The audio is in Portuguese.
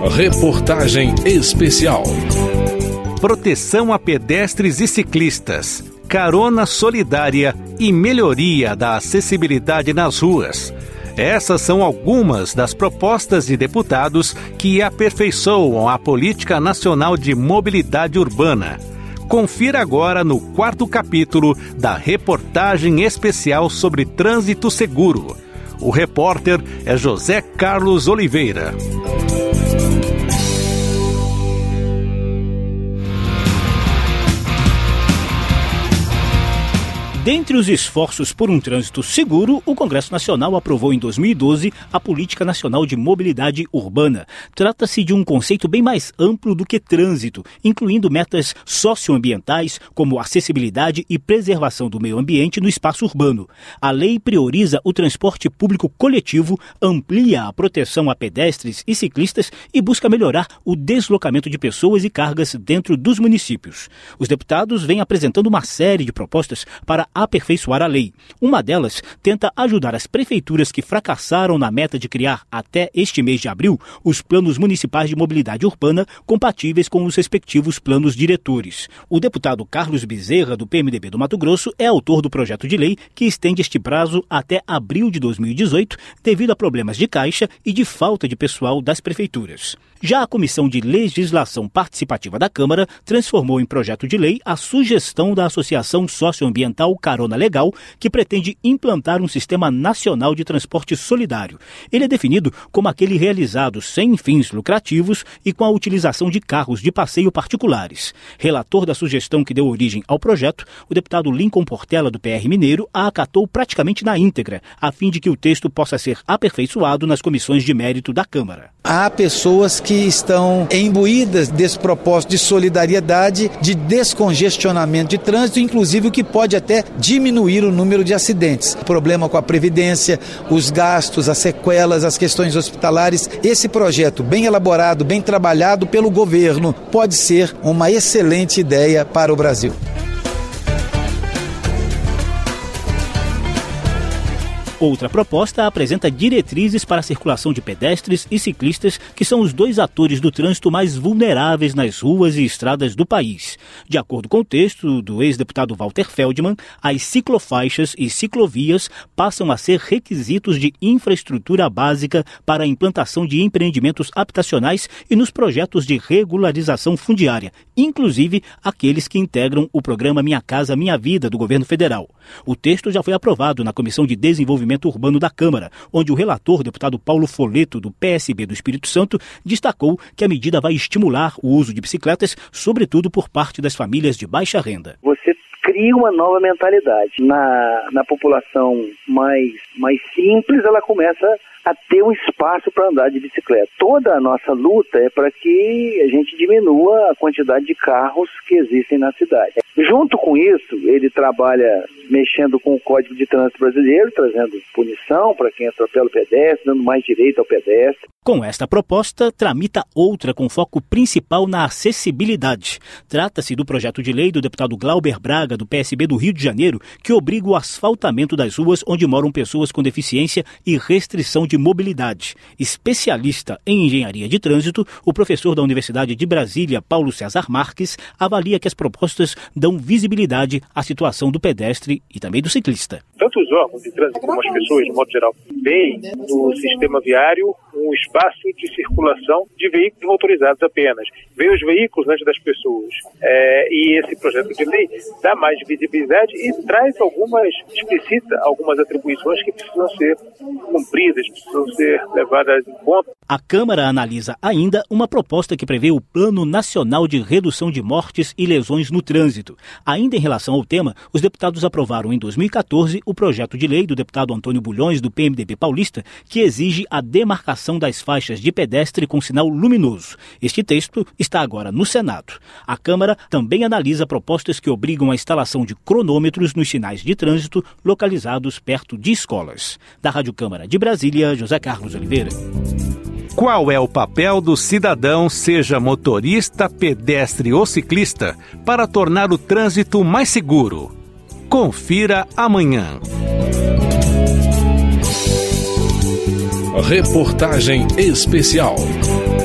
Reportagem especial. Proteção a pedestres e ciclistas, carona solidária e melhoria da acessibilidade nas ruas. Essas são algumas das propostas de deputados que aperfeiçoam a Política Nacional de Mobilidade Urbana. Confira agora no 4º capítulo da reportagem especial sobre trânsito seguro. O repórter é José Carlos Oliveira. Dentre os esforços por um trânsito seguro, o Congresso Nacional aprovou em 2012 a Política Nacional de Mobilidade Urbana. Trata-se de um conceito bem mais amplo do que trânsito, incluindo metas socioambientais como acessibilidade e preservação do meio ambiente no espaço urbano. A lei prioriza o transporte público coletivo, amplia a proteção a pedestres e ciclistas e busca melhorar o deslocamento de pessoas e cargas dentro dos municípios. Os deputados vêm apresentando uma série de propostas para aperfeiçoar a lei. Uma delas tenta ajudar as prefeituras que fracassaram na meta de criar, até este mês de abril, os planos municipais de mobilidade urbana compatíveis com os respectivos planos diretores. O deputado Carlos Bezerra, do PMDB do Mato Grosso, é autor do projeto de lei que estende este prazo até abril de 2018, devido a problemas de caixa e de falta de pessoal das prefeituras. Já a Comissão de Legislação Participativa da Câmara transformou em projeto de lei a sugestão da Associação Socioambiental Carona Legal, que pretende implantar um sistema nacional de transporte solidário. Ele é definido como aquele realizado sem fins lucrativos e com a utilização de carros de passeio particulares. Relator da sugestão que deu origem ao projeto, o deputado Lincoln Portela, do PR Mineiro, a acatou praticamente na íntegra, a fim de que o texto possa ser aperfeiçoado nas comissões de mérito da Câmara. Há pessoas que estão imbuídas desse propósito de solidariedade, de descongestionamento de trânsito, inclusive o que pode até diminuir o número de acidentes. O problema com a previdência, os gastos, as sequelas, as questões hospitalares. Esse projeto bem elaborado, bem trabalhado pelo governo, pode ser uma excelente ideia para o Brasil. Outra proposta apresenta diretrizes para a circulação de pedestres e ciclistas, que são os dois atores do trânsito mais vulneráveis nas ruas e estradas do país. De acordo com o texto do ex-deputado Walter Feldman, as ciclofaixas e ciclovias passam a ser requisitos de infraestrutura básica para a implantação de empreendimentos habitacionais e nos projetos de regularização fundiária, inclusive aqueles que integram o programa Minha Casa Minha Vida do governo federal. O texto já foi aprovado na Comissão de Desenvolvimento Urbano da Câmara, onde o relator, deputado Paulo Folleto, do PSB do Espírito Santo, destacou que a medida vai estimular o uso de bicicletas, sobretudo por parte das famílias de baixa renda. Você cria uma nova mentalidade. Na população mais simples, ela começa a ter um espaço para andar de bicicleta. Toda a nossa luta é para que a gente diminua a quantidade de carros que existem na cidade. Junto com isso, ele trabalha mexendo com o Código de Trânsito Brasileiro, trazendo punição para quem atropela o pedestre, dando mais direito ao pedestre. Com esta proposta, tramita outra com foco principal na acessibilidade. Trata-se do projeto de lei do deputado Glauber Braga, do PSB do Rio de Janeiro, que obriga o asfaltamento das ruas onde moram pessoas com deficiência e restrição de mobilidade. Especialista em engenharia de trânsito, o professor da Universidade de Brasília, Paulo César Marques, avalia que as propostas dão visibilidade à situação do pedestre e também do ciclista. Tanto os órgãos de trânsito como as pessoas, de modo geral, veem no sistema viário um espaço de circulação de veículos motorizados apenas. Vê os veículos antes das pessoas. E esse projeto de lei dá mais visibilidade e explicita algumas atribuições que precisam ser cumpridas, precisam ser levadas em conta. A Câmara analisa ainda uma proposta que prevê o Plano Nacional de Redução de Mortes e Lesões no Trânsito. Ainda em relação ao tema, os deputados aprovaram em 2014 o projeto de lei do deputado Antônio Bulhões, do PMDB paulista, que exige a demarcação das faixas de pedestre com sinal luminoso. Este texto está agora no Senado. A Câmara também analisa propostas que obrigam a instalação de cronômetros nos sinais de trânsito localizados perto de escolas. Da Rádio Câmara de Brasília, José Carlos Oliveira. Qual é o papel do cidadão, seja motorista, pedestre ou ciclista, para tornar o trânsito mais seguro? Confira amanhã. Reportagem especial.